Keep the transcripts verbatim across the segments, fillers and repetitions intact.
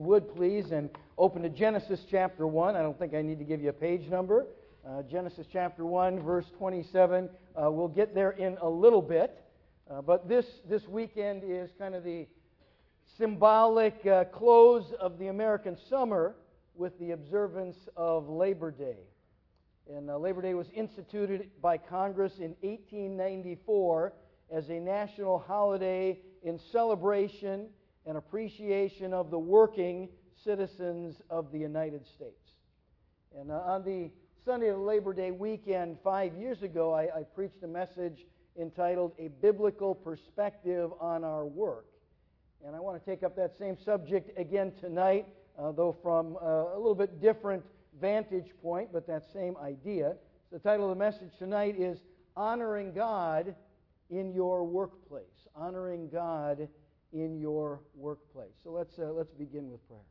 Would please and open to Genesis chapter one. I don't think I need to give you a page number. Uh, Genesis chapter one, verse twenty-seven. Uh, we'll get there in a little bit. Uh, but this, this weekend is kind of the symbolic uh, close of the American summer with the observance of Labor Day. And uh, Labor Day was instituted by Congress in eighteen ninety-four as a national holiday in celebration and appreciation of the working citizens of the United States. And uh, on the Sunday of Labor Day weekend five years ago, I, I preached a message entitled A Biblical Perspective on Our Work. And I want to take up that same subject again tonight, uh, though from uh, a little bit different vantage point, but that same idea. The title of the message tonight is Honoring God in Your Workplace. Honoring God in your workplace. So let's uh, let's begin with prayer.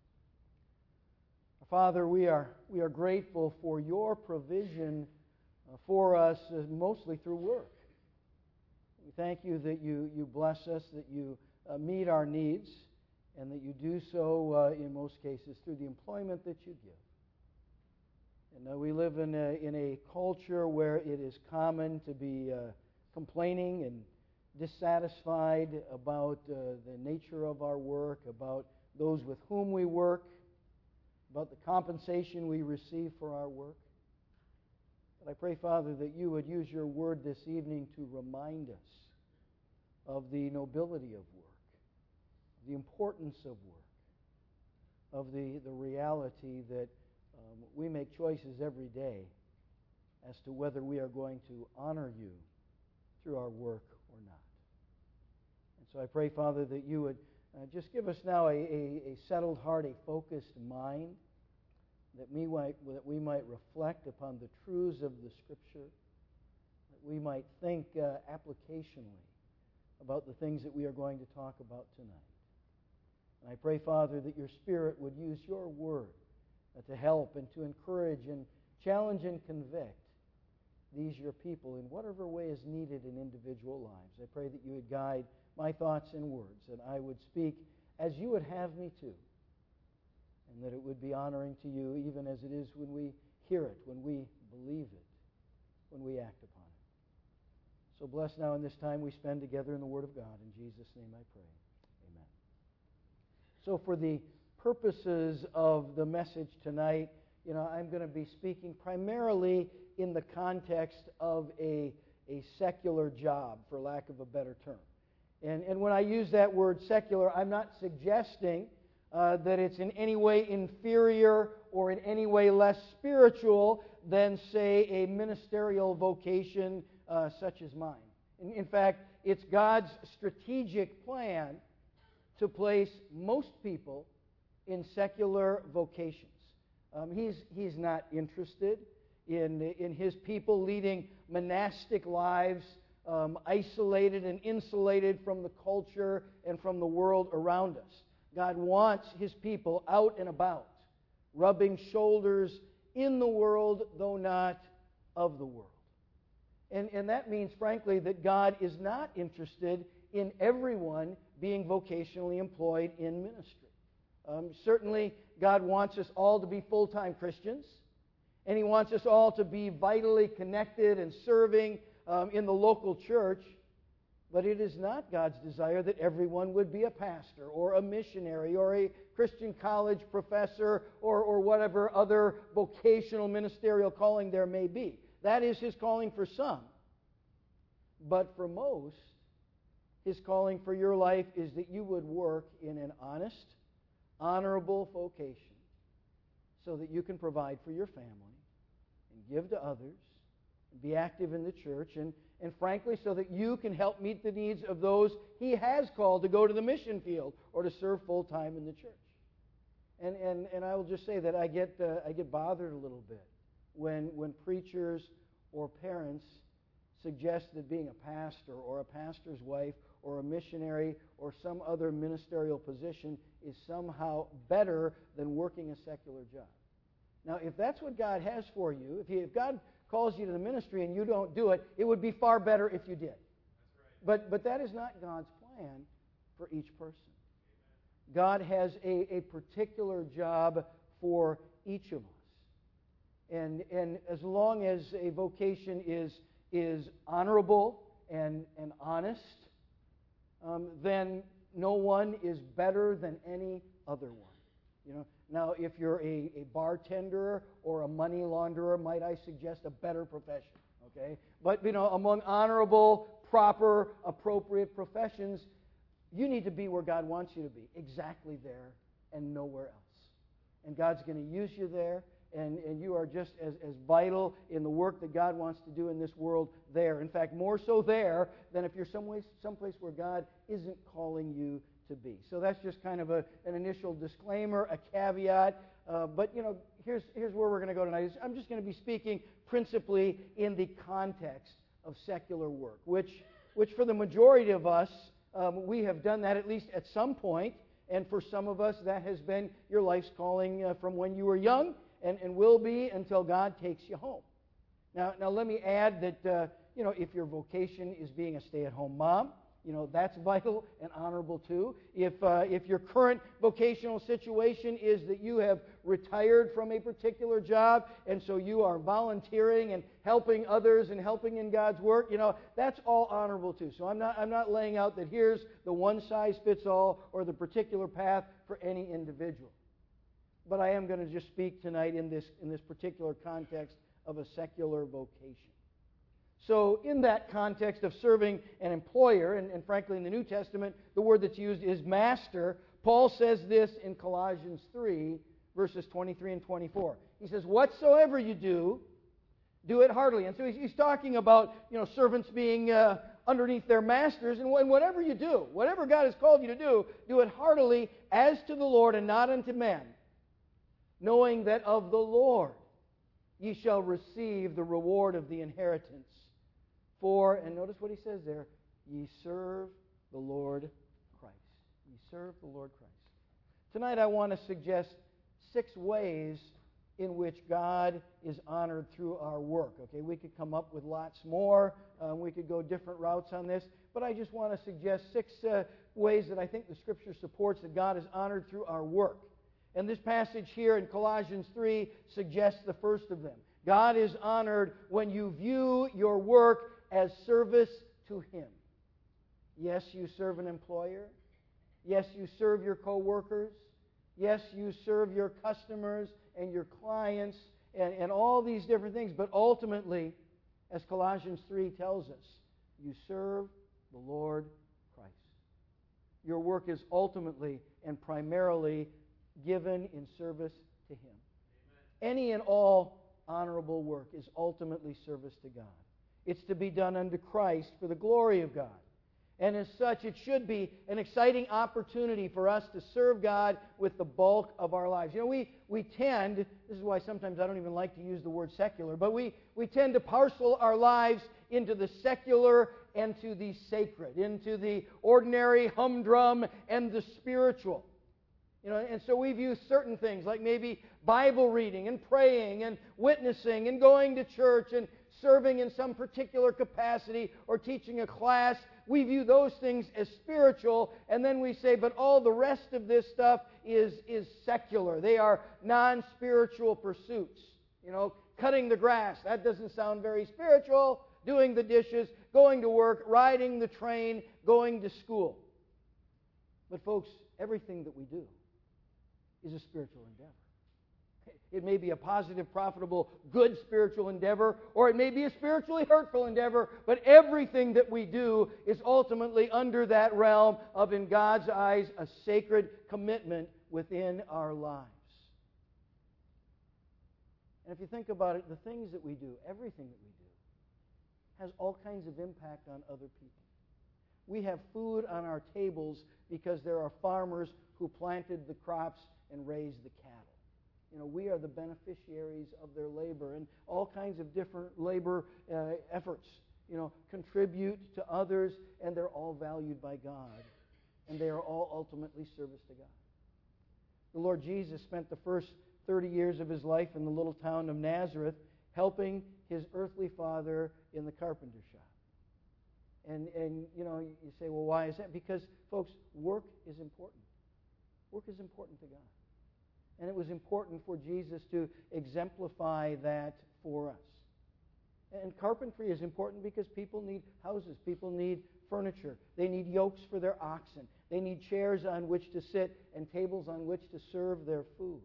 Father, we are we are grateful for your provision uh, for us, uh, mostly through work. We thank you that you you bless us, that you uh, meet our needs, and that you do so uh, in most cases through the employment that you give. And uh, we live in a, in a culture where it is common to be uh, complaining and dissatisfied about uh, the nature of our work, about those with whom we work, about the compensation we receive for our work. But I pray, Father, that you would use your word this evening to remind us of the nobility of work, the importance of work, of the, the reality that um, we make choices every day as to whether we are going to honor you through our work or not. And so I pray, Father, that you would uh, just give us now a, a, a settled heart, a focused mind, that we, might, that we might reflect upon the truths of the Scripture, that we might think uh, applicationally about the things that we are going to talk about tonight. And I pray, Father, that your Spirit would use your word uh, to help and to encourage and challenge and convict these your people in whatever way is needed in individual lives. I pray that you would guide my thoughts and words, that I would speak as you would have me to, and that it would be honoring to you even as it is when we hear it, when we believe it, when we act upon it. So bless now in this time we spend together in the Word of God. In Jesus' name I pray. Amen. So for the purposes of the message tonight, you know, I'm going to be speaking primarily in the context of a, a secular job, for lack of a better term. And, and when I use that word secular, I'm not suggesting uh, that it's in any way inferior or in any way less spiritual than, say, a ministerial vocation uh, such as mine. In, in fact, it's God's strategic plan to place most people in secular vocations. Um, he's, he's not interested in, in his people leading monastic lives, um, isolated and insulated from the culture and from the world around us. God wants his people out and about, rubbing shoulders in the world, though not of the world. And, and that means, frankly, that God is not interested in everyone being vocationally employed in ministry. Um, certainly, God wants us all to be full-time Christians, and he wants us all to be vitally connected and serving um, in the local church, but it is not God's desire that everyone would be a pastor or a missionary or a Christian college professor or, or whatever other vocational ministerial calling there may be. That is his calling for some. But for most, his calling for your life is that you would work in an honest, honorable vocation so that you can provide for your family and give to others and be active in the church and, and frankly so that you can help meet the needs of those he has called to go to the mission field or to serve full-time in the church. And, and, and I will just say that I get, uh, I get bothered a little bit when, when preachers or parents suggest that being a pastor or a pastor's wife or a missionary or some other ministerial position is somehow better than working a secular job. Now, if that's what God has for you, if, he, if God calls you to the ministry and you don't do it, it would be far better if you did. That's right. But, but that is not God's plan for each person. God has a, a particular job for each of us. And, and as long as a vocation is, is honorable and, and honest, um, then no one is better than any other one. You know, now, if you're a, a bartender or a money launderer, might I suggest a better profession? Okay, but you know, among honorable, proper, appropriate professions, you need to be where God wants you to be, exactly there and nowhere else. And God's going to use you there, and, and you are just as, as vital in the work that God wants to do in this world there. In fact, more so there than if you're some way, someplace where God isn't calling you to be. So that's just kind of a, an initial disclaimer, a caveat. Uh, but, you know, here's, here's where we're going to go tonight. I'm just going to be speaking principally in the context of secular work, which, which for the majority of us, um, we have done that at least at some point. And for some of us, that has been your life's calling uh, from when you were young and, and will be until God takes you home. Now, now let me add that, uh, you know, if your vocation is being a stay-at-home mom, you know, that's vital and honorable too. If, uh, if your current vocational situation is that you have retired from a particular job and so you are volunteering and helping others and helping in God's work, you know, that's all honorable too. So I'm not, I'm not laying out that here's the one-size-fits-all or the particular path for any individual. But I am going to just speak tonight in this, in this particular context of a secular vocation. So in that context of serving an employer, and, and frankly in the New Testament, the word that's used is master, Paul says this in Colossians three, verses twenty-three and twenty-four. He says, whatsoever you do, do it heartily. And so he's, he's talking about, you know, servants being uh, underneath their masters, and, and whatever you do, whatever God has called you to do, do it heartily as to the Lord and not unto men, knowing that of the Lord ye shall receive the reward of the inheritance. For, and notice what he says there, ye serve the Lord Christ. Ye serve the Lord Christ. Tonight I want to suggest six ways in which God is honored through our work. Okay, we could come up with lots more. Um, we could go different routes on this. But I just want to suggest six uh, ways that I think the Scripture supports that God is honored through our work. And this passage here in Colossians three suggests the first of them. God is honored when you view your work as service to Him. Yes, you serve an employer. Yes, you serve your co-workers. Yes, you serve your customers and your clients and, and all these different things. But ultimately, as Colossians three tells us, you serve the Lord Christ. Your work is ultimately and primarily given in service to Him. Amen. Any and all honorable work is ultimately service to God. It's to be done unto Christ for the glory of God. And as such, it should be an exciting opportunity for us to serve God with the bulk of our lives. You know, we, we tend, this is why sometimes I don't even like to use the word secular, but we, we tend to parcel our lives into the secular and to the sacred, into the ordinary, humdrum, and the spiritual. You know, and so we view certain things like maybe Bible reading and praying and witnessing and going to church and serving in some particular capacity or teaching a class. We view those things as spiritual, and then we say, but all the rest of this stuff is, is secular. They are non-spiritual pursuits. You know, cutting the grass, that doesn't sound very spiritual. Doing the dishes, going to work, riding the train, going to school. But folks, everything that we do is a spiritual endeavor. It may be a positive, profitable, good spiritual endeavor, or it may be a spiritually hurtful endeavor, but everything that we do is ultimately under that realm of, in God's eyes, a sacred commitment within our lives. And if you think about it, the things that we do, everything that we do, has all kinds of impact on other people. We have food on our tables because there are farmers who planted the crops and raised the cattle. You know, we are the beneficiaries of their labor, and all kinds of different labor uh, efforts, you know, contribute to others, and they're all valued by God, and they are all ultimately service to God. The Lord Jesus spent the first thirty years of His life in the little town of Nazareth helping His earthly father in the carpenter shop. And, and you know, you say, well, why is that? Because, folks, work is important. Work is important to God. And it was important for Jesus to exemplify that for us. And carpentry is important because people need houses. People need furniture. They need yokes for their oxen. They need chairs on which to sit and tables on which to serve their food.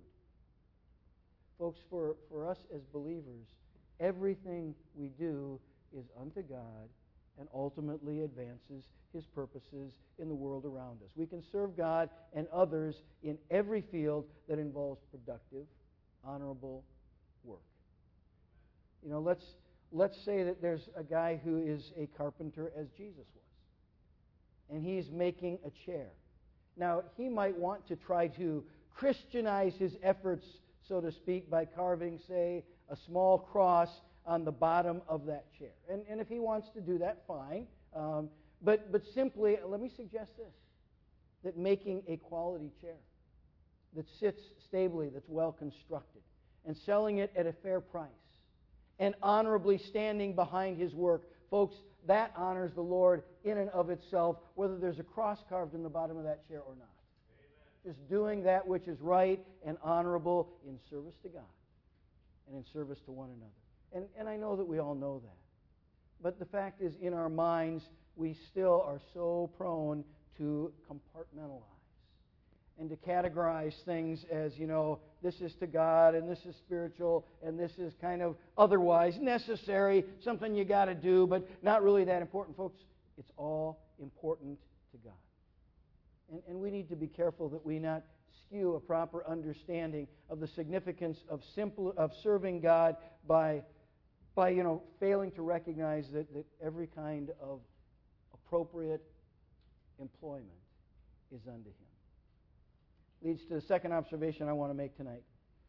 Folks, for, for us as believers, everything we do is unto God and ultimately advances His purposes in the world around us. We can serve God and others in every field that involves productive, honorable work. You know, let's let's say that there's a guy who is a carpenter as Jesus was, and he's making a chair. Now, he might want to try to Christianize his efforts, so to speak, by carving, say, a small cross on the bottom of that chair. And, and if he wants to do that, fine. Um, but, but simply, let me suggest this, that making a quality chair that sits stably, that's well constructed, and selling it at a fair price, and honorably standing behind his work, folks, that honors the Lord in and of itself, whether there's a cross carved in the bottom of that chair or not. Amen. Just doing that which is right and honorable in service to God and in service to one another. And, and I know that we all know that. But the fact is, in our minds, we still are so prone to compartmentalize and to categorize things as, you know, this is to God and this is spiritual and this is kind of otherwise necessary, something you got to do, but not really that important. Folks, it's all important to God. And, and we need to be careful that we not skew a proper understanding of the significance of simple of serving God by by, you know, failing to recognize that, that every kind of appropriate employment is unto Him. Leads to the second observation I want to make tonight.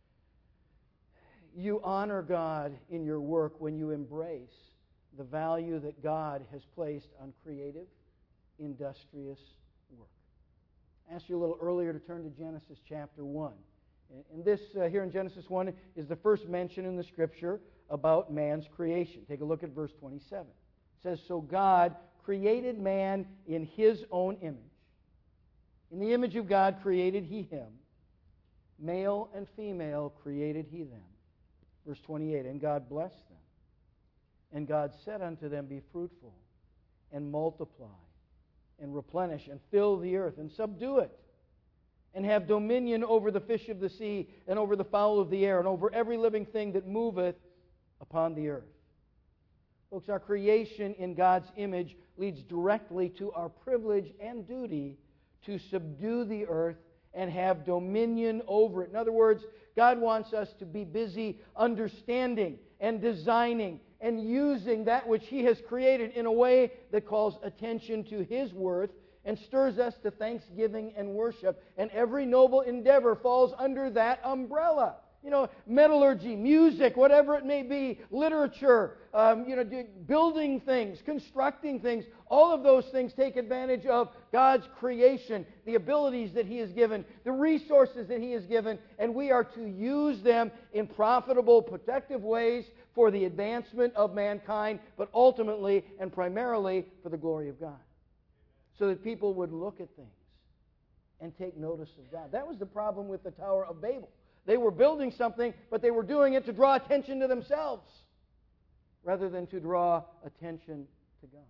You honor God in your work when you embrace the value that God has placed on creative, industrious work. I asked you a little earlier to turn to Genesis chapter one. And this, uh, here in Genesis one, is the first mention in the Scripture about man's creation. Take a look at verse twenty-seven. It says, "So God created man in His own image. In the image of God created He him. Male and female created He them." Verse twenty-eight, "And God blessed them. And God said unto them, Be fruitful, and multiply, and replenish, and fill the earth, and subdue it, and have dominion over the fish of the sea, and over the fowl of the air, and over every living thing that moveth upon the earth." Folks, our creation in God's image leads directly to our privilege and duty to subdue the earth and have dominion over it. In other words, God wants us to be busy understanding and designing and using that which He has created in a way that calls attention to His worth and stirs us to thanksgiving and worship. And every noble endeavor falls under that umbrella. You know, metallurgy, music, whatever it may be, literature, um, you know, building things, constructing things, all of those things take advantage of God's creation, the abilities that He has given, the resources that He has given, and we are to use them in profitable, protective ways for the advancement of mankind, but ultimately and primarily for the glory of God, so that people would look at things and take notice of God. That was the problem with the Tower of Babel. They were building something, but they were doing it to draw attention to themselves rather than to draw attention to God.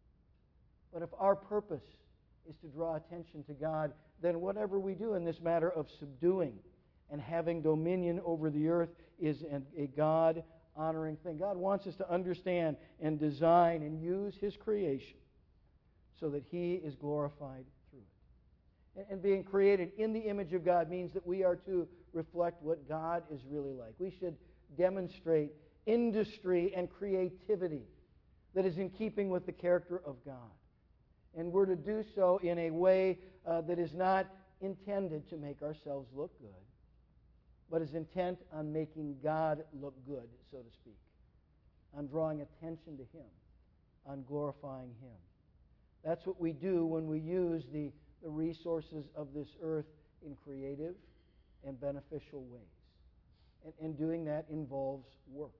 But if our purpose is to draw attention to God, then whatever we do in this matter of subduing and having dominion over the earth is a God-honoring thing. God wants us to understand and design and use His creation so that He is glorified through it. And being created in the image of God means that we are to reflect what God is really like. We should demonstrate industry and creativity that is in keeping with the character of God. And we're to do so in a way uh, that is not intended to make ourselves look good, but is intent on making God look good, so to speak, on drawing attention to Him, on glorifying Him. That's what we do when we use the, the resources of this earth in creative and beneficial ways. And, and doing that involves work.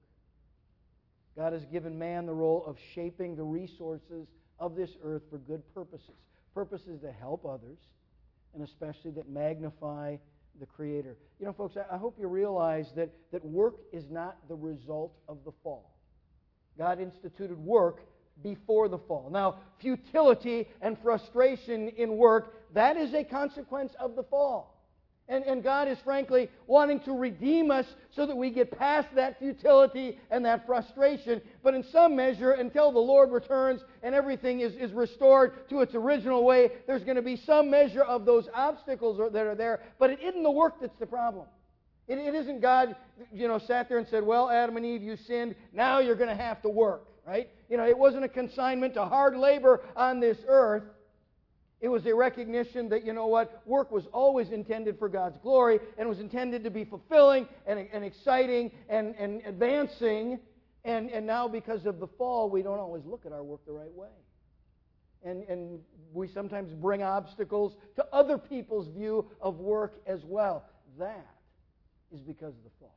God has given man the role of shaping the resources of this earth for good purposes. Purposes to help others, and especially that magnify the Creator. You know, folks, I hope you realize that, that work is not the result of the fall. God instituted work before the fall. Now, futility and frustration in work, that is a consequence of the fall. And, and God is frankly wanting to redeem us so that we get past that futility and that frustration. But in some measure, until the Lord returns and everything is, is restored to its original way, there's going to be some measure of those obstacles that are there. But it isn't the work that's the problem. It, it isn't God, you know, sat there and said, well, Adam and Eve, you sinned. Now you're going to have to work, right? You know, it wasn't a consignment to hard labor on this earth. It was a recognition that, you know what, work was always intended for God's glory and was intended to be fulfilling and, and exciting and, and advancing. And, and now because of the fall, we don't always look at our work the right way. And, and we sometimes bring obstacles to other people's view of work as well. That is because of the fall,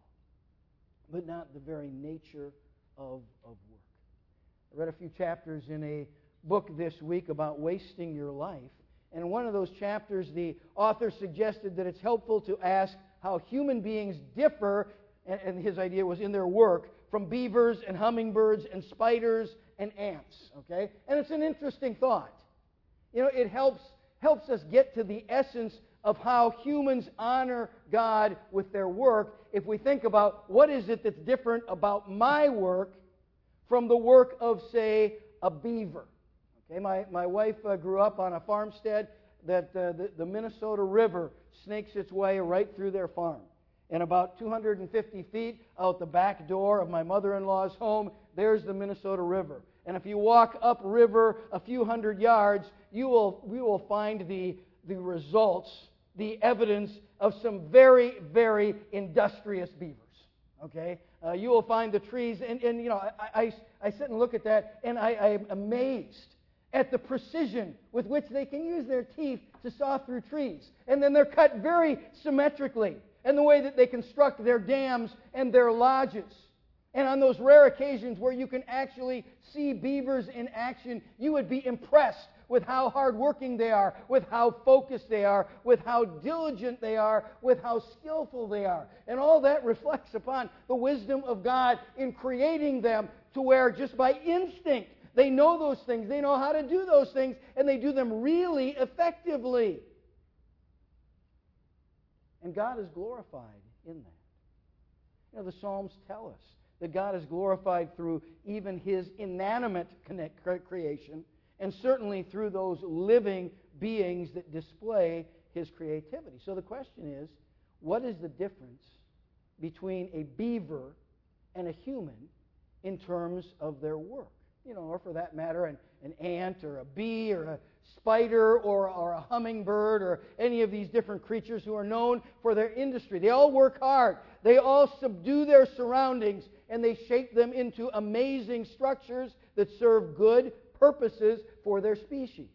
but not the very nature of, of work. I read a few chapters in a book this week about wasting your life. And in one of those chapters, the author suggested that it's helpful to ask how human beings differ, and, and his idea was in their work, from beavers and hummingbirds and spiders and ants. Okay? And it's an interesting thought. You know, it helps helps us get to the essence of how humans honor God with their work if we think about what is it that's different about my work from the work of, say, a beaver. Okay, my, my wife uh, grew up on a farmstead that uh, the, the Minnesota River snakes its way right through their farm. And about two hundred fifty feet out the back door of my mother-in-law's home, there's the Minnesota River. And if you walk upriver a few hundred yards, you will, you will find the, the results, the evidence of some very, very industrious beavers. Okay? Uh, you will find the trees, and, and you know, I, I, I sit and look at that, and I, I am amazed at the precision with which they can use their teeth to saw through trees. And then they're cut very symmetrically, and the way that they construct their dams and their lodges. And on those rare occasions where you can actually see beavers in action, you would be impressed with how hardworking they are, with how focused they are, with how diligent they are, with how skillful they are. And all that reflects upon the wisdom of God in creating them to where just by instinct they know those things, they know how to do those things, and they do them really effectively. And God is glorified in that. You know, the Psalms tell us that God is glorified through even His inanimate creation, and certainly through those living beings that display His creativity. So the question is, what is the difference between a beaver and a human in terms of their work? You know, or for that matter, an, an ant or a bee or a spider or, or a hummingbird or any of these different creatures who are known for their industry. They all work hard. They all subdue their surroundings, and they shape them into amazing structures that serve good purposes for their species.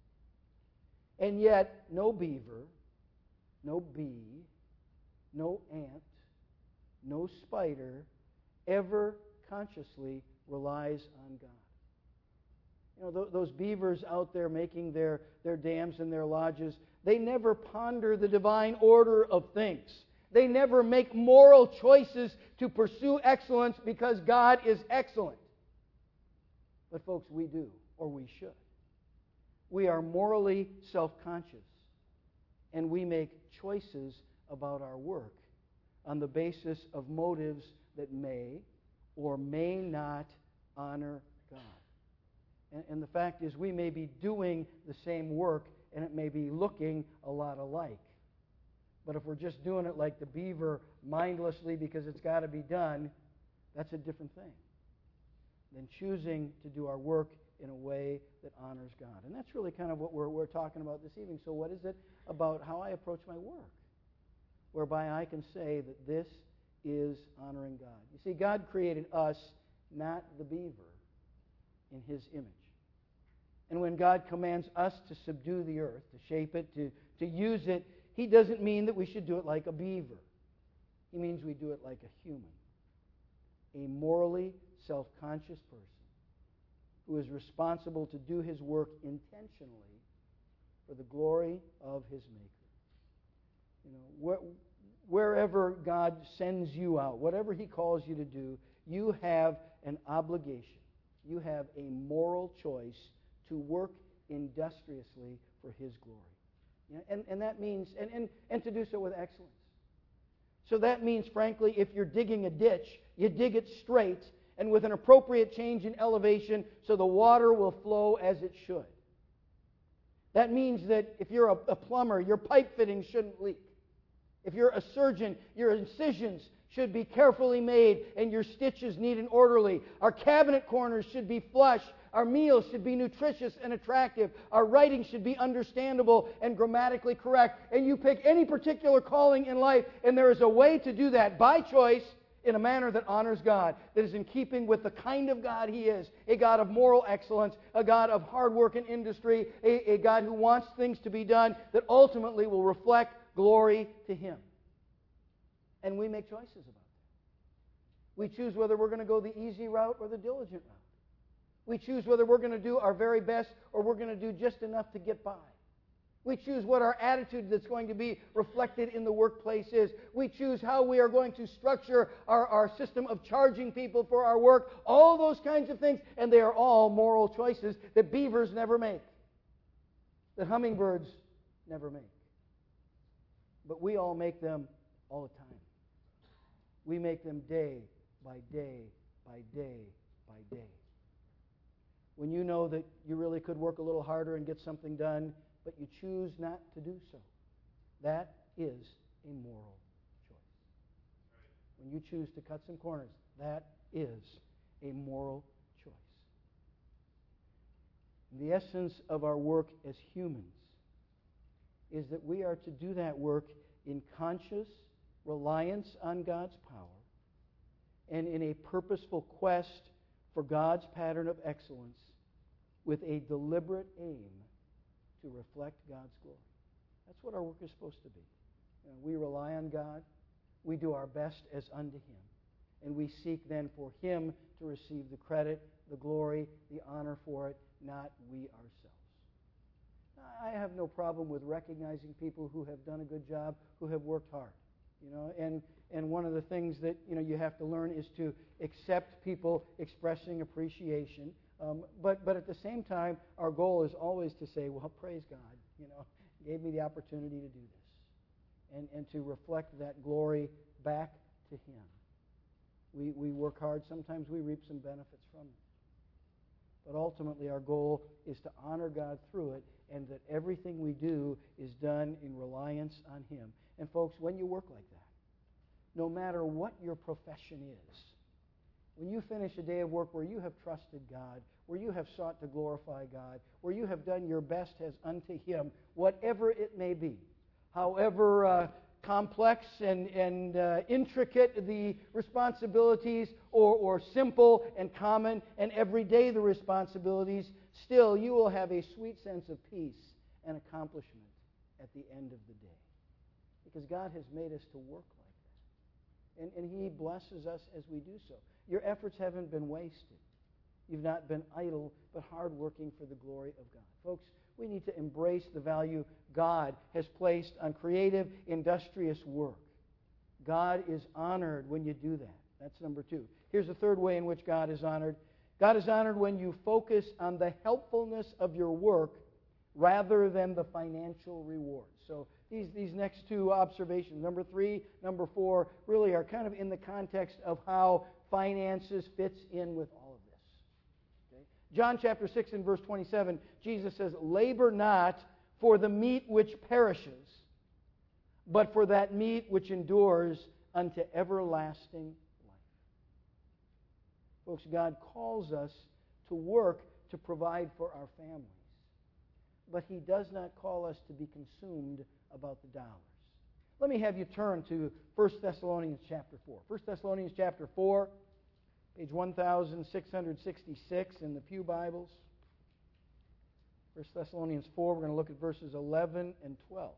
And yet, no beaver, no bee, no ant, no spider ever consciously relies on God. You know, th- those beavers out there making their, their dams and their lodges, they never ponder the divine order of things. They never make moral choices to pursue excellence because God is excellent. But folks, we do, or we should. We are morally self-conscious, and we make choices about our work on the basis of motives that may or may not honor God. And, and the fact is, we may be doing the same work, and it may be looking a lot alike. But if we're just doing it like the beaver mindlessly because it's got to be done, that's a different thing than choosing to do our work in a way that honors God. And that's really kind of what we're, we're talking about this evening. So what is it about how I approach my work whereby I can say that this is honoring God? You see, God created us, not the beaver, in His image. And when God commands us to subdue the earth, to shape it, to, to use it, He doesn't mean that we should do it like a beaver. He means we do it like a human. A morally self-conscious person who is responsible to do his work intentionally for the glory of His Maker. You know, wh- wherever God sends you out, whatever He calls you to do, you have an obligation. You have a moral choice to work industriously for His glory. You know, and, and that means, and, and, and to do so with excellence. So that means, frankly, if you're digging a ditch, you dig it straight and with an appropriate change in elevation so the water will flow as it should. That means that if you're a, a plumber, your pipe fittings shouldn't leak. If you're a surgeon, your incisions should be carefully made and your stitches neat and orderly. Our cabinet corners should be flush. Our meals should be nutritious and attractive. Our writing should be understandable and grammatically correct. And you pick any particular calling in life, and there is a way to do that by choice in a manner that honors God, that is in keeping with the kind of God He is, a God of moral excellence, a God of hard work and industry, a, a God who wants things to be done that ultimately will reflect glory to Him. And we make choices about that. We choose whether we're going to go the easy route or the diligent route. We choose whether we're going to do our very best or we're going to do just enough to get by. We choose what our attitude that's going to be reflected in the workplace is. We choose how we are going to structure our, our system of charging people for our work. All those kinds of things. And they are all moral choices that beavers never make. That hummingbirds never make. But we all make them all the time. We make them day by day by day by day. When you know that you really could work a little harder and get something done, but you choose not to do so, that is a moral choice. When you choose to cut some corners, that is a moral choice. The essence of our work as humans is that we are to do that work in conscious reliance on God's power and in a purposeful quest for God's pattern of excellence with a deliberate aim to reflect God's glory. That's what our work is supposed to be. You know, we rely on God. We do our best as unto Him. And we seek then for Him to receive the credit, the glory, the honor for it, not we ourselves. I have no problem with recognizing people who have done a good job, who have worked hard. You know, and, and one of the things that you know you have to learn is to accept people expressing appreciation. Um, but but at the same time, our goal is always to say, well, praise God, you know, gave me the opportunity to do this, and and to reflect that glory back to Him. We we work hard. Sometimes we reap some benefits from it. But ultimately, our goal is to honor God through it, and that everything we do is done in reliance on Him. And folks, when you work like that, no matter what your profession is, when you finish a day of work where you have trusted God, where you have sought to glorify God, where you have done your best as unto Him, whatever it may be, however uh, complex and, and uh, intricate the responsibilities, or, or simple and common and everyday the responsibilities, still you will have a sweet sense of peace and accomplishment at the end of the day. Because God has made us to work like that. And, and He blesses us as we do so. Your efforts haven't been wasted. You've not been idle, but hardworking for the glory of God. Folks, we need to embrace the value God has placed on creative, industrious work. God is honored when you do that. That's number two. Here's the third way in which God is honored. God is honored when you focus on the helpfulness of your work rather than the financial reward. So these, these next two observations, number three, number four, really are kind of in the context of how finances fits in with all of this. Okay? John chapter six and verse twenty-seven, Jesus says, "Labor not for the meat which perishes, but for that meat which endures unto everlasting life." Folks, God calls us to work to provide for our families. But He does not call us to be consumed about the dollars. Let me have you turn to First Thessalonians chapter four. First Thessalonians chapter four, page one thousand six hundred sixty-six in the Pew Bibles. First Thessalonians four, we're going to look at verses eleven and twelve.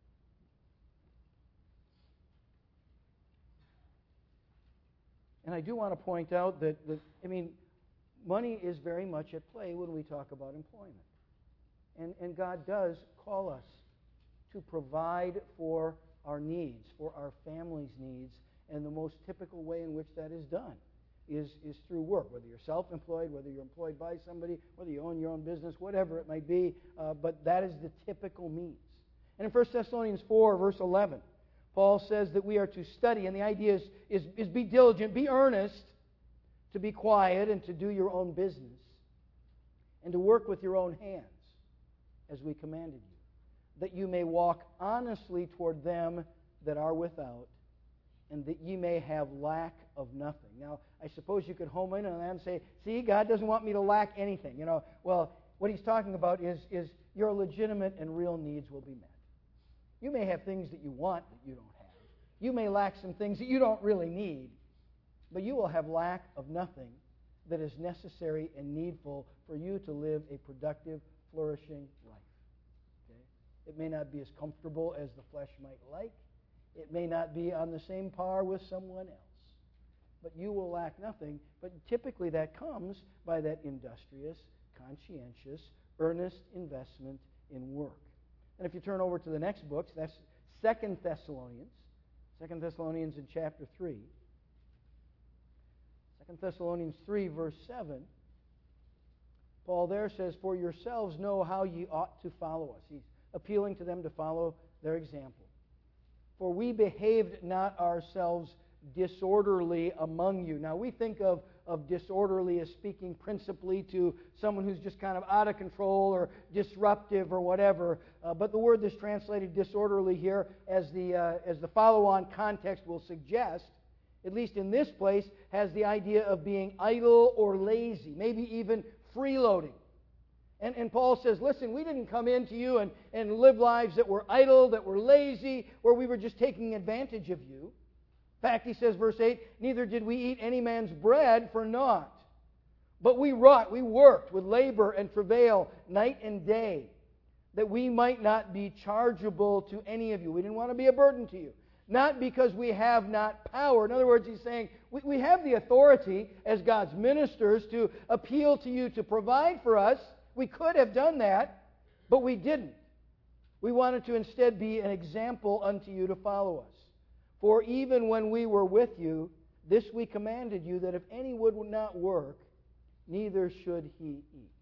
And I do want to point out that, that, I mean, money is very much at play when we talk about employment. And, and God does call us to provide for our needs, for our family's needs, and the most typical way in which that is done is, is through work, whether you're self-employed, whether you're employed by somebody, whether you own your own business, whatever it might be, uh, but that is the typical means. And in First Thessalonians four, verse eleven, Paul says that we are to study, and the idea is, is, is be diligent, be earnest, to be quiet, and to do your own business, and to work with your own hands, as we commanded you, that you may walk honestly toward them that are without, and that ye may have lack of nothing. Now, I suppose you could home in on that and say, see, God doesn't want me to lack anything. You know, well, what he's talking about is, is your legitimate and real needs will be met. You may have things that you want that you don't have. You may lack some things that you don't really need, but you will have lack of nothing that is necessary and needful for you to live a productive, flourishing life. Okay? It may not be as comfortable as the flesh might like. It may not be on the same par with someone else. But you will lack nothing. But typically that comes by that industrious, conscientious, earnest investment in work. And if you turn over to the next books, that's Second Thessalonians. Second Thessalonians in chapter three. Second Thessalonians three, verse seven. Paul there says, for yourselves know how ye ought to follow us. He's appealing to them to follow their example. For we behaved not ourselves disorderly among you. Now, we think of, of disorderly as speaking principally to someone who's just kind of out of control or disruptive or whatever. Uh, but the word that's translated disorderly here, as the, uh, as the follow-on context will suggest, at least in this place, has the idea of being idle or lazy, maybe even freeloading. And, and Paul says, listen, we didn't come into you and, and live lives that were idle, that were lazy, where we were just taking advantage of you. In fact, he says, verse eight, neither did we eat any man's bread for naught, but we wrought, we worked with labor and travail night and day, that we might not be chargeable to any of you. We didn't want to be a burden to you. Not because we have not power. In other words, he's saying, we, we have the authority as God's ministers to appeal to you to provide for us. We could have done that, but we didn't. We wanted to instead be an example unto you to follow us. For even when we were with you, this we commanded you, that if any would not work, neither should he eat.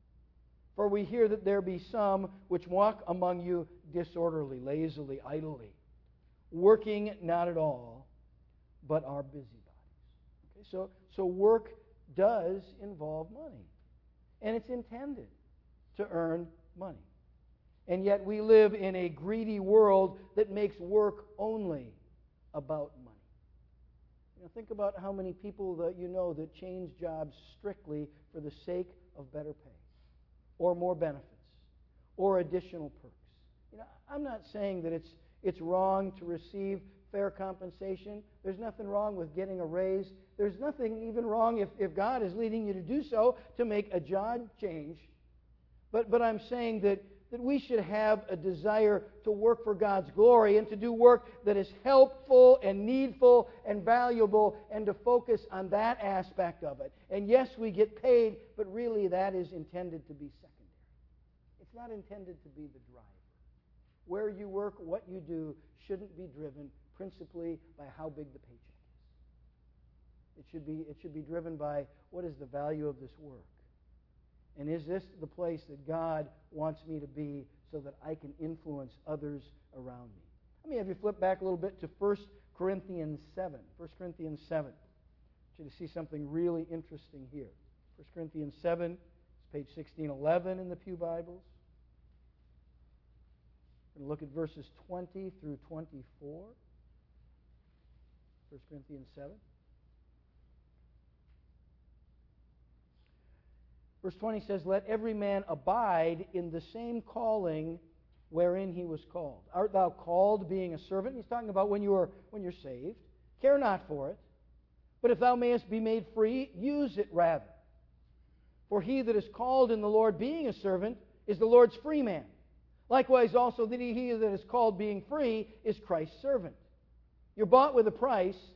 For we hear that there be some which walk among you disorderly, lazily, idly, working not at all, but are busybodies. Okay, so, so work does involve money. And it's intended to earn money. And yet we live in a greedy world that makes work only about money. You know, think about how many people that you know that change jobs strictly for the sake of better pay, or more benefits, or additional perks. You know, I'm not saying that it's it's wrong to receive fair compensation. There's nothing wrong with getting a raise. There's nothing even wrong if, if God is leading you to do so, to make a job change. But, but I'm saying that, that we should have a desire to work for God's glory and to do work that is helpful and needful and valuable, and to focus on that aspect of it. And yes, we get paid, but really that is intended to be secondary. It's not intended to be the driver. Where you work, what you do, shouldn't be driven principally by how big the paycheck is. It should be, it should be driven by what is the value of this work. And is this the place that God wants me to be so that I can influence others around me? Let me have you flip back a little bit to First Corinthians seven. First Corinthians seven. I want you to see something really interesting here. First Corinthians seven, it's page sixteen eleven in the Pew Bibles. We're going to look at verses twenty through twenty-four. First Corinthians seven. Verse twenty says, let every man abide in the same calling wherein he was called. Art thou called being a servant? He's talking about when you are when you're saved. Care not for it. But if thou mayest be made free, use it rather. For he that is called in the Lord being a servant is the Lord's free man. Likewise also that he that is called being free is Christ's servant. You're bought with a price.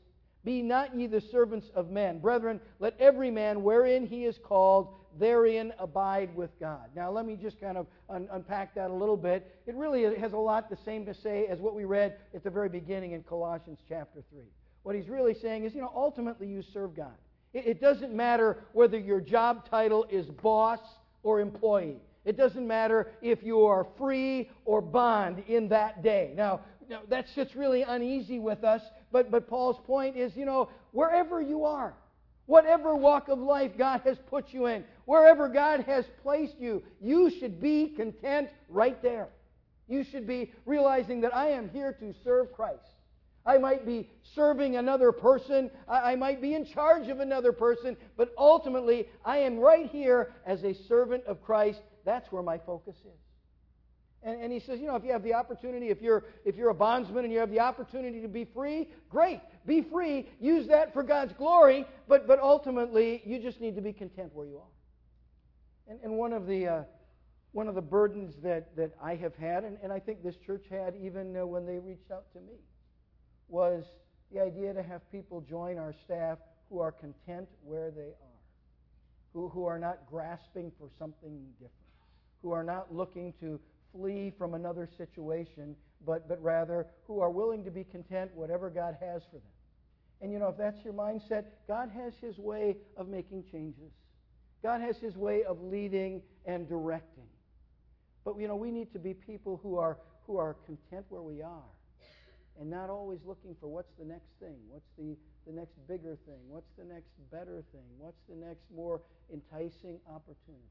Be not ye the servants of men. Brethren, let every man wherein he is called, therein abide with God. Now let me just kind of un- unpack that a little bit. It really has a lot the same to say as what we read at the very beginning in Colossians chapter three. What he's really saying is, you know, ultimately you serve God. It, it doesn't matter whether your job title is boss or employee. It doesn't matter if you are free or bond in that day. Now, now that sits really uneasy with us, but, but Paul's point is, you know, wherever you are, whatever walk of life God has put you in, wherever God has placed you, you should be content right there. You should be realizing that I am here to serve Christ. I might be serving another person. I, I might be in charge of another person. But ultimately, I am right here as a servant of Christ. That's where my focus is. And, and he says, you know, if you have the opportunity, if you're if you're a bondsman and you have the opportunity to be free, great. Be free. Use that for God's glory. But but ultimately, you just need to be content where you are. And, and one of the uh, one of the burdens that, that I have had, and, and I think this church had even uh, when they reached out to me, was the idea to have people join our staff who are content where they are, who, who are not grasping for something different, who are not looking to flee from another situation, but, but rather who are willing to be content whatever God has for them. And you know, if that's your mindset, God has His way of making changes. God has His way of leading and directing. But you know, we need to be people who are who are content where we are, and not always looking for what's the next thing, what's the, the next bigger thing, what's the next better thing, what's the next more enticing opportunity.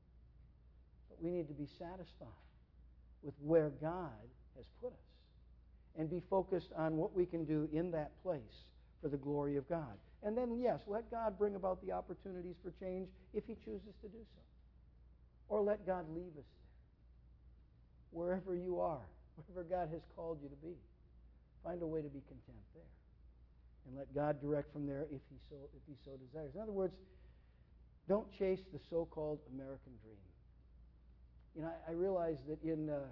But we need to be satisfied with where God has put us and be focused on what we can do in that place for the glory of God. And then, yes, let God bring about the opportunities for change if He chooses to do so. Or let God leave us there. Wherever you are, wherever God has called you to be. Find a way to be content there. And let God direct from there if he so if he so desires. In other words, don't chase the so-called American dream. You know, I, I realize that in uh,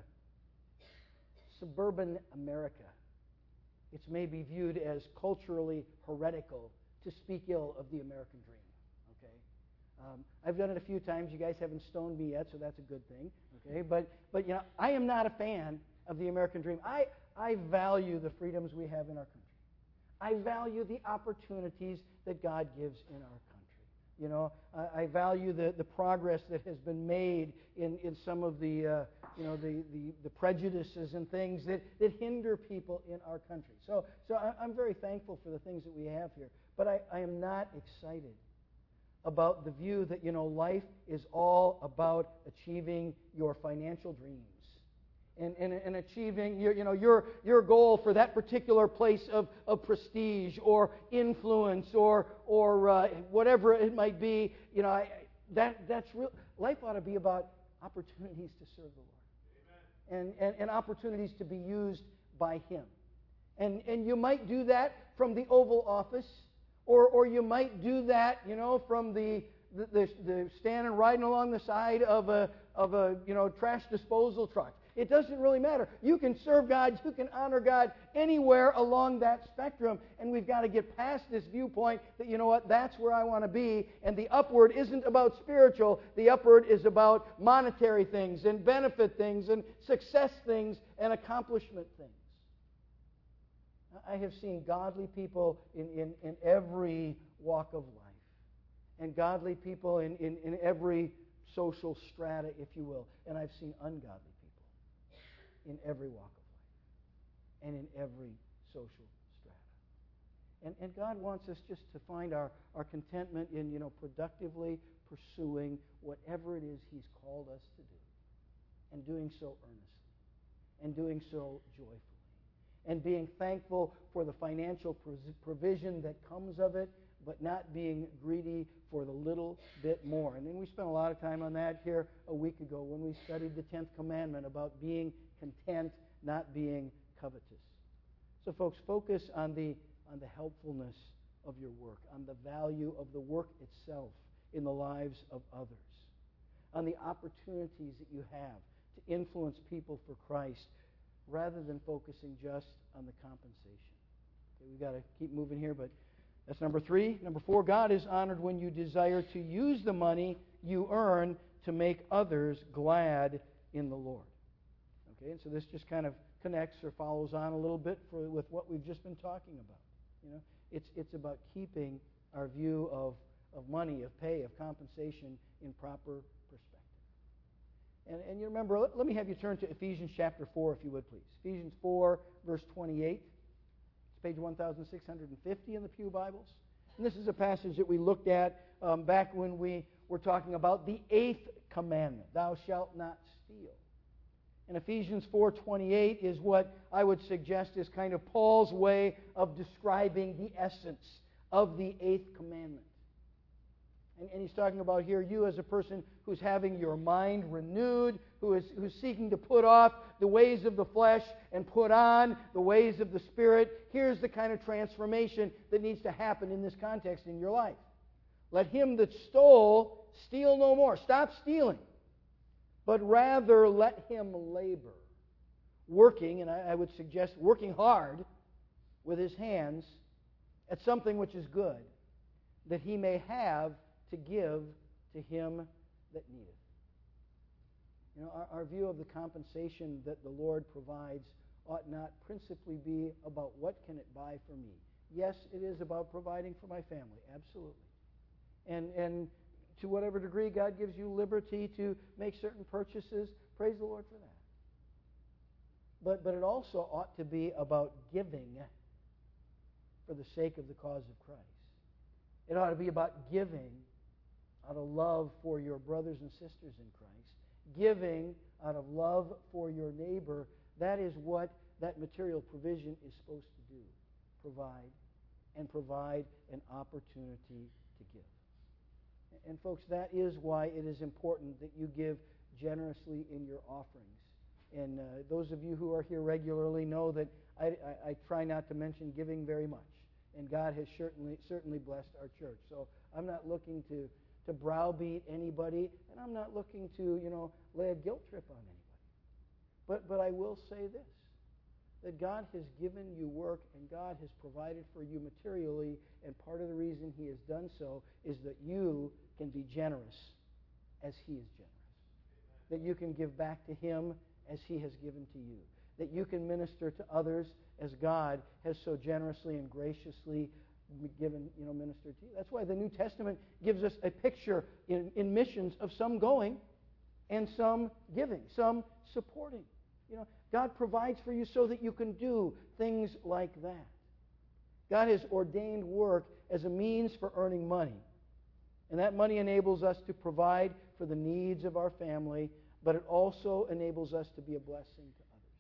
suburban America, it's maybe viewed as culturally heretical to speak ill of the American dream. Okay? Um, I've done it a few times. You guys haven't stoned me yet, so that's a good thing. Okay? But, but you know, I am not a fan of the American dream. I I value the freedoms we have in our country. I value the opportunities that God gives in our country. You know, I, I value the, the progress that has been made in, in some of the, uh, you know, the, the, the prejudices and things that, that hinder people in our country. So, so I, I'm very thankful for the things that we have here. But I, I am not excited about the view that, you know, life is all about achieving your financial dreams. And, and, and achieving your, you know, your, your goal for that particular place of, of prestige or influence or, or uh, whatever it might be. You know, I, that, that's real. Life ought to be about opportunities to serve the Lord. And, and, and opportunities to be used by Him. And, and you might do that from the Oval Office, or, or you might do that, you know, from the, the, the, the standing riding along the side of a, of a, you know, trash disposal truck. It doesn't really matter. You can serve God, you can honor God anywhere along that spectrum, and we've got to get past this viewpoint that, you know what, that's where I want to be, and the upward isn't about spiritual, the upward is about monetary things and benefit things and success things and accomplishment things. I have seen godly people in, in, in every walk of life, and godly people in, in, in every social strata, if you will, and I've seen ungodly in every walk of life and in every social strata. And, and God wants us just to find our, our contentment in, you know, productively pursuing whatever it is He's called us to do, and doing so earnestly, and doing so joyfully, and being thankful for the financial provision that comes of it, but not being greedy for the little bit more. And then we spent a lot of time on that here a week ago when we studied the tenth commandment about being content, not being covetous. So folks, focus on the on the helpfulness of your work, on the value of the work itself in the lives of others, on the opportunities that you have to influence people for Christ, rather than focusing just on the compensation. Okay, we've got to keep moving here, but That's number three. Number four, God is honored when you desire to use the money you earn to make others glad in the Lord. Okay, and so this just kind of connects or follows on a little bit for, with what we've just been talking about. You know, it's it's about keeping our view of, of money, of pay, of compensation in proper perspective. And, and you remember, let, let me have you turn to Ephesians chapter four, if you would, please. Ephesians four, verse twenty-eight. It's page one thousand six hundred fifty in the Pew Bibles. And this is a passage that we looked at um, back when we were talking about the eighth commandment, thou shalt not steal. And Ephesians four twenty-eight is what I would suggest is kind of Paul's way of describing the essence of the eighth commandment. And, and he's talking about here you as a person who's having your mind renewed, who is who's seeking to put off the ways of the flesh and put on the ways of the Spirit. Here's the kind of transformation that needs to happen in this context in your life. Let him that stole steal no more. Stop stealing. But rather let him labor, working, and I, I would suggest working hard with his hands at something which is good, that he may have to give to him that needeth. You know, our, our view of the compensation that the Lord provides ought not principally be about what can it buy for me. Yes, it is about providing for my family, absolutely. And and to whatever degree God gives you liberty to make certain purchases, praise the Lord for that. But but it also ought to be about giving for the sake of the cause of Christ. It ought to be about giving out of love for your brothers and sisters in Christ. Giving out of love for your neighbor. That is what that material provision is supposed to do. Provide, and provide an opportunity to give. And folks, that is why it is important that you give generously in your offerings. And uh, those of you who are here regularly know that I, I, I try not to mention giving very much. And God has certainly certainly blessed our church. So I'm not looking to, to browbeat anybody, and I'm not looking to, you know, lay a guilt trip on anybody. But but I will say this, that God has given you work and God has provided for you materially, and part of the reason He has done so is that you can be generous as He is generous. That you can give back to Him as He has given to you. That you can minister to others as God has so generously and graciously given, you know, ministered to you. That's why the New Testament gives us a picture in, in missions of some going and some giving, some supporting. You know, God provides for you so that you can do things like that. God has ordained work as a means for earning money. And that money enables us to provide for the needs of our family, but it also enables us to be a blessing to others.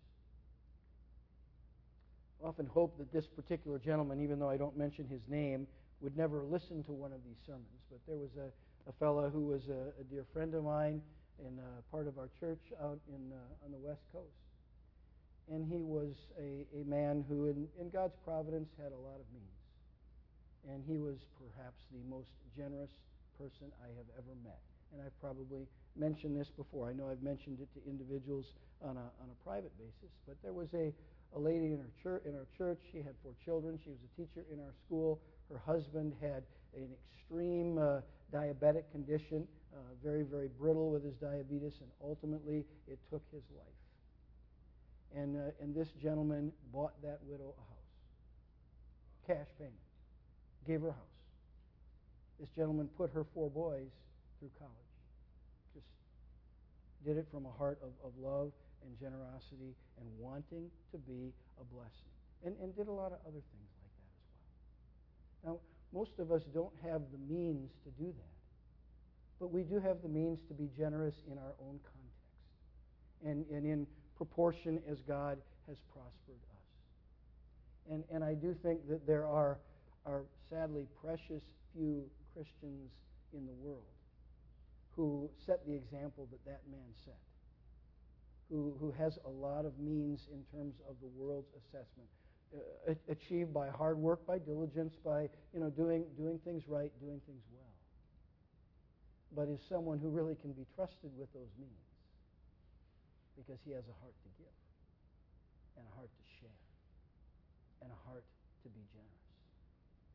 I often hope that this particular gentleman, even though I don't mention his name, would never listen to one of these sermons. But there was a, a fellow who was a, a dear friend of mine and uh, part of our church out in uh, on the West Coast. And he was a, a man who, in, in God's providence, had a lot of means. And he was perhaps the most generous person I have ever met. And I've probably mentioned this before. I know I've mentioned it to individuals on a, on a private basis. But there was a, a lady in, her church, in our church. She had four children. She was a teacher in our school. Her husband had an extreme uh, diabetic condition, uh, very, very brittle with his diabetes, and ultimately it took his life. And, uh, and this gentleman bought that widow a house. Cash payment. Gave her a house. This gentleman put her four boys through college. Just did it from a heart of, of love and generosity and wanting to be a blessing. And, and did a lot of other things like that as well. Now, most of us don't have the means to do that. But we do have the means to be generous in our own context. And, and in proportion as God has prospered us. And and I do think that there are, are sadly precious few Christians in the world who set the example that that man set, who, who has a lot of means in terms of the world's assessment, uh, achieved by hard work, by diligence, by you know doing, doing things right, doing things well, but is someone who really can be trusted with those means. Because he has a heart to give, and a heart to share, and a heart to be generous.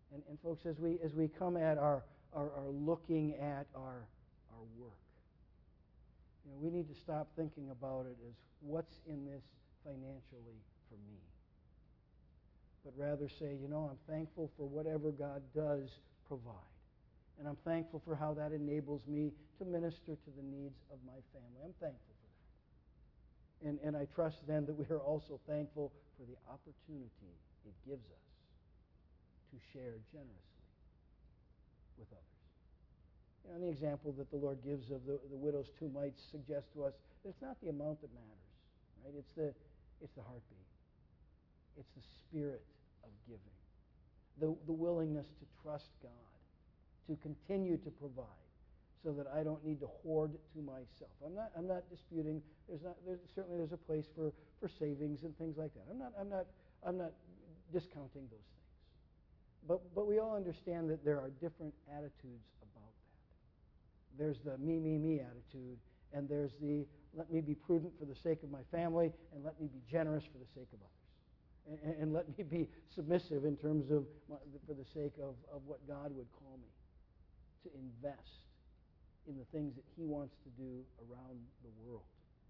And, and folks, as we as we come at our, our, our looking at our our work, you know, we need to stop thinking about it as what's in this financially for me. But rather say, you know, I'm thankful for whatever God does provide. And I'm thankful for how that enables me to minister to the needs of my family. I'm thankful for that. And, and I trust then that we are also thankful for the opportunity it gives us to share generously with others. You know, the example that the Lord gives of the, the widow's two mites suggests to us that it's not the amount that matters, right? It's the, it's the heartbeat. It's the spirit of giving. The, the willingness to trust God, to continue to provide, so that I don't need to hoard to myself. I'm not, I'm not disputing. There's not. There's, certainly, there's a place for, for savings and things like that. I'm not. I'm not. I'm not discounting those things. But but we all understand that there are different attitudes about that. There's the me, me, me attitude, and there's the let me be prudent for the sake of my family, and let me be generous for the sake of others, and, and let me be submissive in terms of my, for the sake of, of what God would call me to invest in the things that He wants to do around the world.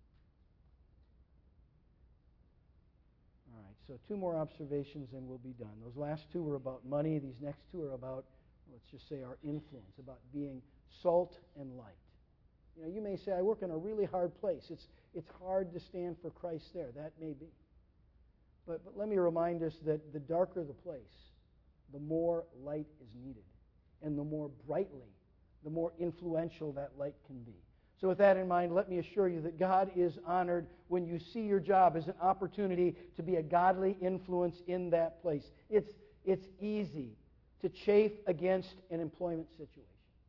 All right, so two more observations and we'll be done. Those last two were about money. These next two are about, let's just say, our influence, about being salt and light. You know, you may say, I work in a really hard place. It's, it's hard to stand for Christ there. That may be. But, but let me remind us that the darker the place, the more light is needed. And the more brightly, the more influential that light can be. So with that in mind, let me assure you that God is honored when you see your job as an opportunity to be a godly influence in that place. It's, it's easy to chafe against an employment situation.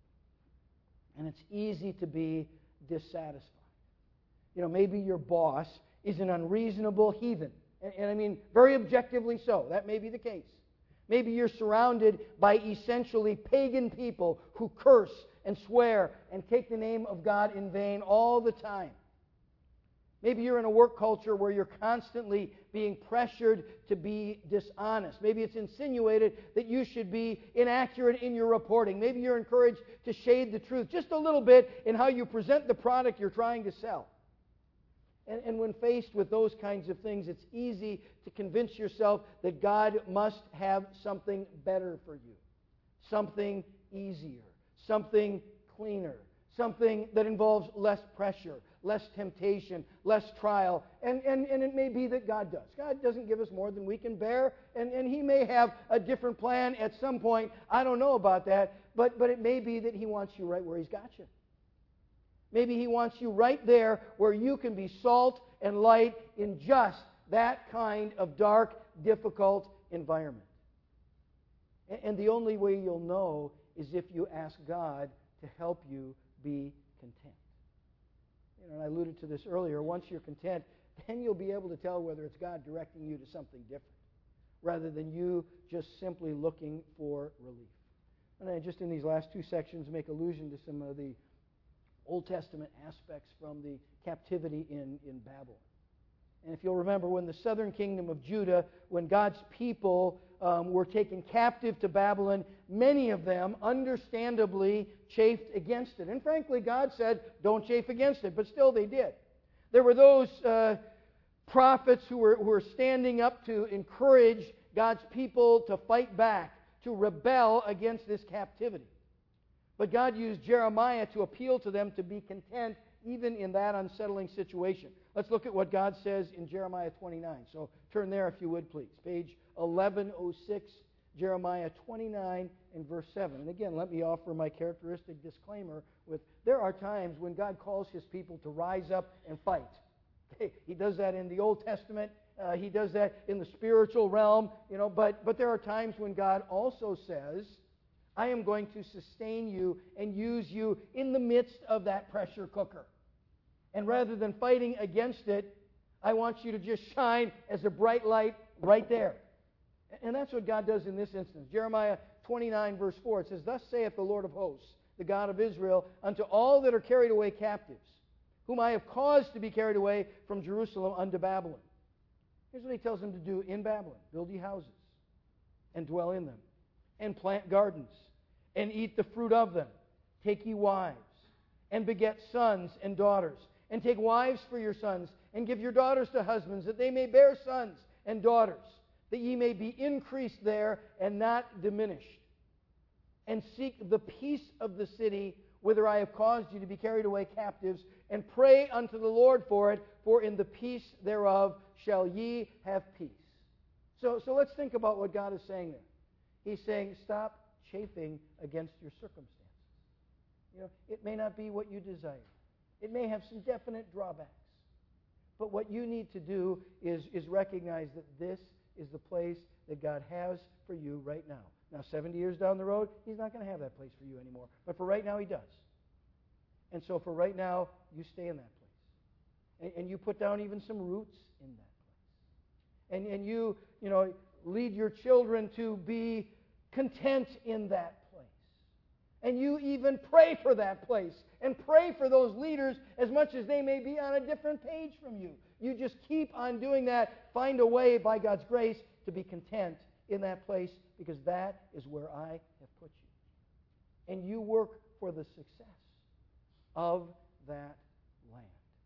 And it's easy to be dissatisfied. You know, maybe your boss is an unreasonable heathen. And, and I mean, very objectively so. That may be the case. Maybe you're surrounded by essentially pagan people who curse and swear and take the name of God in vain all the time. Maybe you're in a work culture where you're constantly being pressured to be dishonest. Maybe it's insinuated that you should be inaccurate in your reporting. Maybe you're encouraged to shade the truth just a little bit in how you present the product you're trying to sell. And, and when faced with those kinds of things, it's easy to convince yourself that God must have something better for you, something easier, something cleaner, something that involves less pressure, less temptation, less trial. And, and, and it may be that God does. God doesn't give us more than we can bear, and, and He may have a different plan at some point. I don't know about that, but, but it may be that He wants you right where He's got you. Maybe He wants you right there where you can be salt and light in just that kind of dark, difficult environment. And the only way you'll know is if you ask God to help you be content. You know, and I alluded to this earlier. Once you're content, then you'll be able to tell whether it's God directing you to something different, rather than you just simply looking for relief. And I just in these last two sections make allusion to some of the Old Testament aspects from the captivity in, in Babylon. And if you'll remember, when the southern kingdom of Judah, when God's people um, were taken captive to Babylon, many of them understandably chafed against it. And frankly, God said, don't chafe against it, but still they did. There were those uh, prophets who were, who were standing up to encourage God's people to fight back, to rebel against this captivity. But God used Jeremiah to appeal to them to be content even in that unsettling situation. Let's look at what God says in Jeremiah twenty-nine. So turn there if you would, please. Page eleven oh six, Jeremiah twenty-nine and verse seven. And again, let me offer my characteristic disclaimer with there are times when God calls His people to rise up and fight. Okay? He does that in the Old Testament. Uh, he does that in the spiritual realm. You know, but, but there are times when God also says, I am going to sustain you and use you in the midst of that pressure cooker. And rather than fighting against it, I want you to just shine as a bright light right there. And that's what God does in this instance. Jeremiah twenty-nine, verse four, it says, Thus saith the Lord of hosts, the God of Israel, unto all that are carried away captives, whom I have caused to be carried away from Jerusalem unto Babylon. Here's what He tells them to do in Babylon. Build ye houses and dwell in them. and plant gardens, and eat the fruit of them. Take ye wives, and beget sons and daughters, and take wives for your sons, and give your daughters to husbands, that they may bear sons and daughters, that ye may be increased there and not diminished. And seek the peace of the city, whither I have caused you to be carried away captives, and pray unto the Lord for it, for in the peace thereof shall ye have peace. So, so let's think about what God is saying there. He's saying, stop chafing against your circumstances. You know, it may not be what you desire. It may have some definite drawbacks. But what you need to do is, is recognize that this is the place that God has for you right now. Now, seventy years down the road, He's not going to have that place for you anymore. But for right now, He does. And so for right now, you stay in that place. And, and you put down even some roots in that place. And, and you, you know, lead your children to be content in that place. And you even pray for that place. And pray for those leaders as much as they may be on a different page from you. You just keep on doing that. Find a way, by God's grace, to be content in that place, because that is where I have put you. And you work for the success of that land.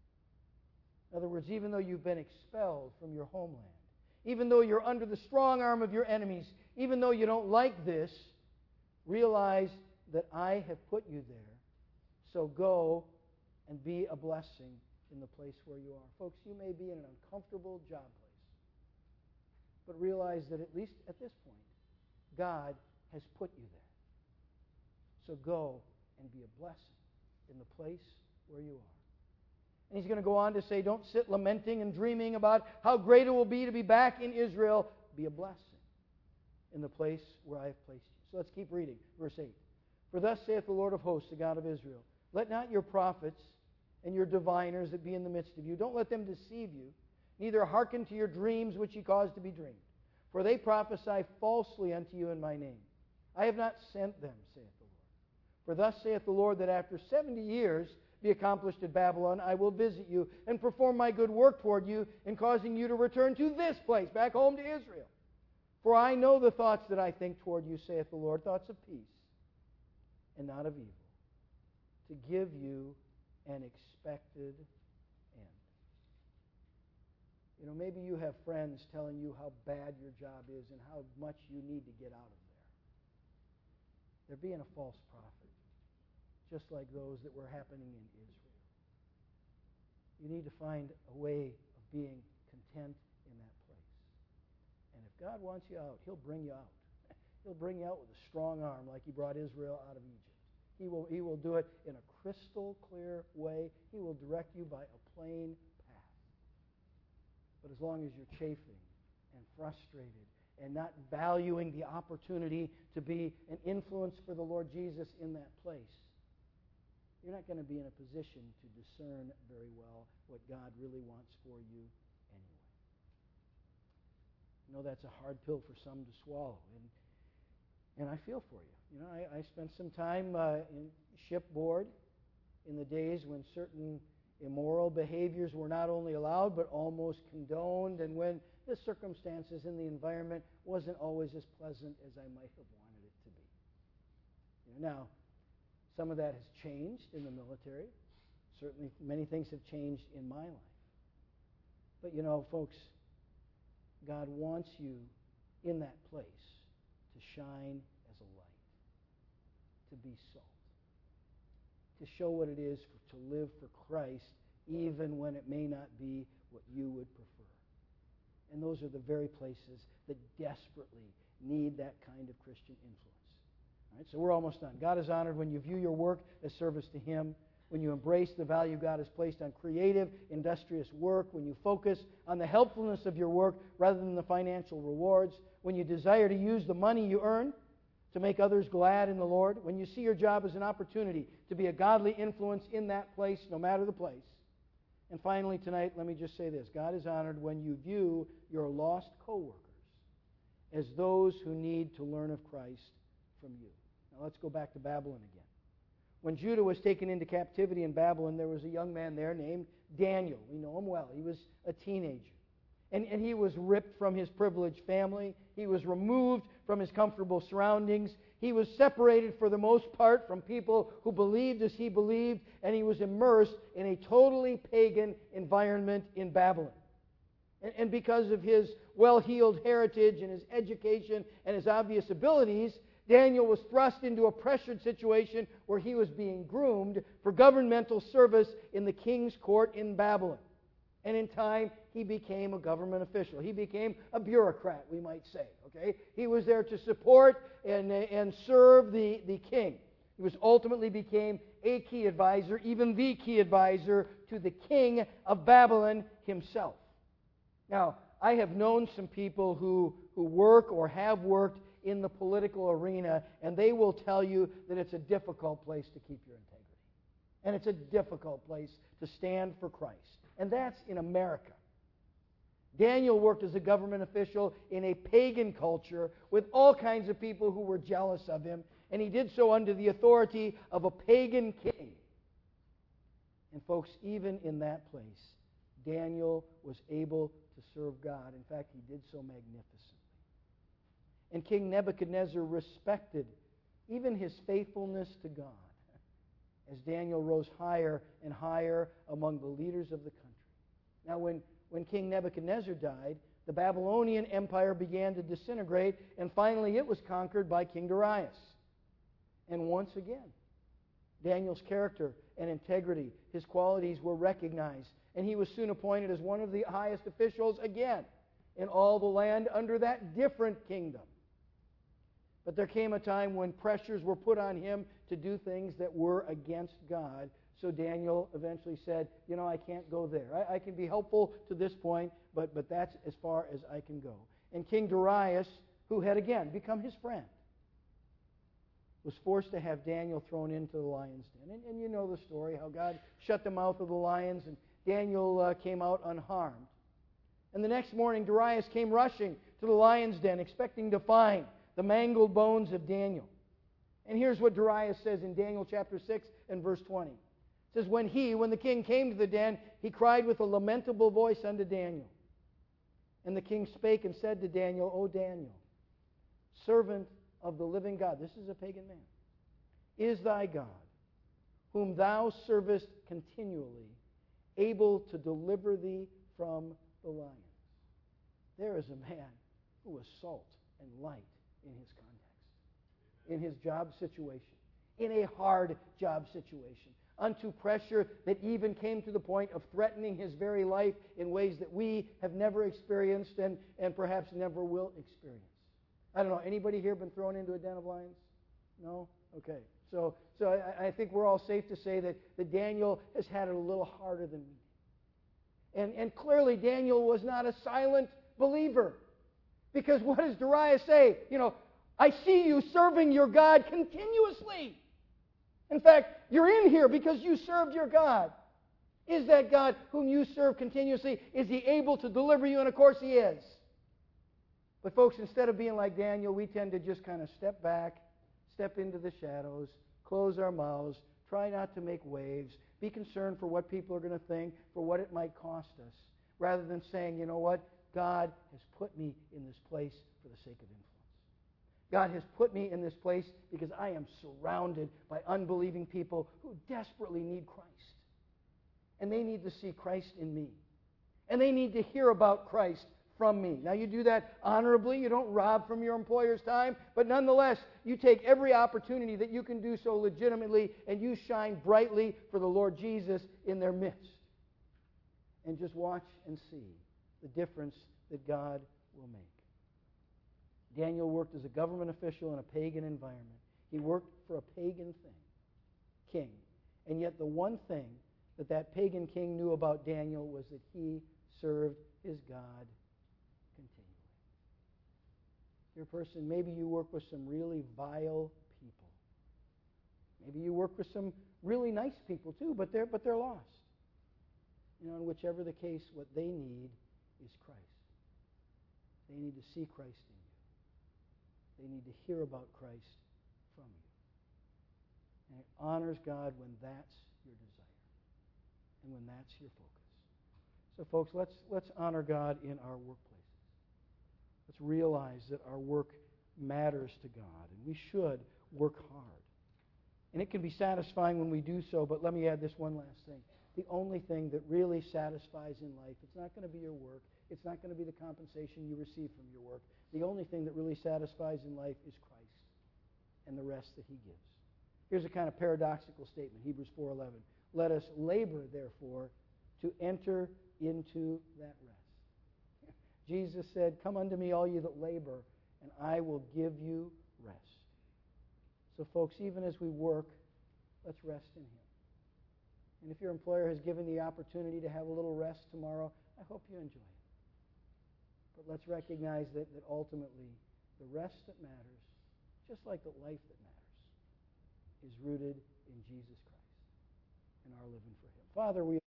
In other words, even though you've been expelled from your homeland, even though you're under the strong arm of your enemies, even though you don't like this, realize that I have put you there. So go and be a blessing in the place where you are. Folks, you may be in an uncomfortable job place, but realize that at least at this point, God has put you there. So go and be a blessing in the place where you are. And he's going to go on to say, don't sit lamenting and dreaming about how great it will be to be back in Israel. Be a blessing in the place where I have placed you. So let's keep reading. Verse eight. For thus saith the Lord of hosts, the God of Israel, let not your prophets and your diviners that be in the midst of you, don't let them deceive you, neither hearken to your dreams which ye cause to be dreamed. For they prophesy falsely unto you in my name. I have not sent them, saith the Lord. For thus saith the Lord, that after seventy years be accomplished at Babylon, I will visit you and perform my good work toward you in causing you to return to this place, back home to Israel. For I know the thoughts that I think toward you, saith the Lord, thoughts of peace and not of evil, to give you an expected end. You know, maybe you have friends telling you how bad your job is and how much you need to get out of there. They're being a false prophet, just like those that were happening in Israel. You need to find a way of being content in that place. And if God wants you out, He'll bring you out. He'll bring you out with a strong arm like He brought Israel out of Egypt. He will, he will do it in a crystal clear way. He will direct you by a plain path. But as long as you're chafing and frustrated and not valuing the opportunity to be an influence for the Lord Jesus in that place, you're not going to be in a position to discern very well what God really wants for you anyway. I know that's a hard pill for some to swallow, and and I feel for you. You know, I, I spent some time uh, in shipboard in the days when certain immoral behaviors were not only allowed but almost condoned, and when the circumstances in the environment wasn't always as pleasant as I might have wanted it to be. You know, now, some of that has changed in the military. Certainly many things have changed in my life. But you know, folks, God wants you in that place to shine as a light, to be salt, to show what it is for, to live for Christ even when it may not be what you would prefer. And those are the very places that desperately need that kind of Christian influence. All right, so we're almost done. God is honored when you view your work as service to Him, when you embrace the value God has placed on creative, industrious work, when you focus on the helpfulness of your work rather than the financial rewards, when you desire to use the money you earn to make others glad in the Lord, when you see your job as an opportunity to be a godly influence in that place, no matter the place. And finally tonight, let me just say this. God is honored when you view your lost co-workers as those who need to learn of Christ from you. Now let's go back to Babylon again. When Judah was taken into captivity in Babylon, there was a young man there named Daniel. We know him well. He was a teenager. And, and he was ripped from his privileged family. He was removed from his comfortable surroundings. He was separated for the most part from people who believed as he believed, and he was immersed in a totally pagan environment in Babylon. And, and because of his well-heeled heritage and his education and his obvious abilities, Daniel was thrust into a pressured situation where he was being groomed for governmental service in the king's court in Babylon. And in time, he became a government official. He became a bureaucrat, we might say. Okay, he was there to support and, and serve the, the king. He was ultimately became a key advisor, even the key advisor to the king of Babylon himself. Now, I have known some people who, who work or have worked in the political arena, and they will tell you that it's a difficult place to keep your integrity. And it's a difficult place to stand for Christ. And that's in America. Daniel worked as a government official in a pagan culture with all kinds of people who were jealous of him, and he did so under the authority of a pagan king. And folks, even in that place, Daniel was able to serve God. In fact, he did so magnificently. And King Nebuchadnezzar respected even his faithfulness to God as Daniel rose higher and higher among the leaders of the country. Now, when, when King Nebuchadnezzar died, the Babylonian Empire began to disintegrate, and finally it was conquered by King Darius. And once again, Daniel's character and integrity, his qualities were recognized, and he was soon appointed as one of the highest officials again in all the land under that different kingdom. But there came a time when pressures were put on him to do things that were against God. So Daniel eventually said, you know, I can't go there. I, I can be helpful to this point, but, but that's as far as I can go. And King Darius, who had again become his friend, was forced to have Daniel thrown into the lion's den. And, and you know the story, how God shut the mouth of the lions, and Daniel uh, came out unharmed. And the next morning, Darius came rushing to the lion's den, expecting to find the mangled bones of Daniel. And here's what Darius says in Daniel chapter six and verse twenty. It says, when he, when the king came to the den, he cried with a lamentable voice unto Daniel. And the king spake and said to Daniel, O Daniel, servant of the living God, this is a pagan man, is thy God, whom thou servest continually, able to deliver thee from the lions. There is a man who was salt and light in his context, in his job situation, in a hard job situation, unto pressure that even came to the point of threatening his very life in ways that we have never experienced and, and perhaps never will experience. I don't know, anybody here been thrown into a den of lions? No? Okay. So so I, I think we're all safe to say that, that Daniel has had it a little harder than we did. And, and clearly Daniel was not a silent believer. Because what does Darius say? You know, I see you serving your God continuously. In fact, you're in here because you served your God. Is that God whom you serve continuously, is he able to deliver you? And of course he is. But folks, instead of being like Daniel, we tend to just kind of step back, step into the shadows, close our mouths, try not to make waves, be concerned for what people are going to think, for what it might cost us, rather than saying, you know what, God has put me in this place for the sake of influence. God has put me in this place because I am surrounded by unbelieving people who desperately need Christ. And they need to see Christ in me. And they need to hear about Christ from me. Now, you do that honorably. You don't rob from your employer's time. But nonetheless, you take every opportunity that you can do so legitimately, and you shine brightly for the Lord Jesus in their midst. And just watch and see the difference that God will make. Daniel worked as a government official in a pagan environment. He worked for a pagan thing, king. And yet the one thing that that pagan king knew about Daniel was that he served his God continually. Dear person, maybe you work with some really vile people. Maybe you work with some really nice people too, but they're, but they're lost. You know, in whichever the case, what they need is Christ. They need to see Christ in you. They need to hear about Christ from you. And it honors God when that's your desire and when that's your focus. So, folks, let's, let's honor God in our workplaces. Let's realize that our work matters to God, and we should work hard. And it can be satisfying when we do so, but let me add this one last thing. The only thing that really satisfies in life, it's not going to be your work. It's not going to be the compensation you receive from your work. The only thing that really satisfies in life is Christ and the rest that He gives. Here's a kind of paradoxical statement, Hebrews four eleven. Let us labor, therefore, to enter into that rest. Jesus said, "Come unto me, all you that labor, and I will give you rest." So, folks, even as we work, let's rest in Him. And if your employer has given the opportunity to have a little rest tomorrow, I hope you enjoy it. But let's recognize that, that ultimately, the rest that matters, just like the life that matters, is rooted in Jesus Christ and our living for Him. Father, we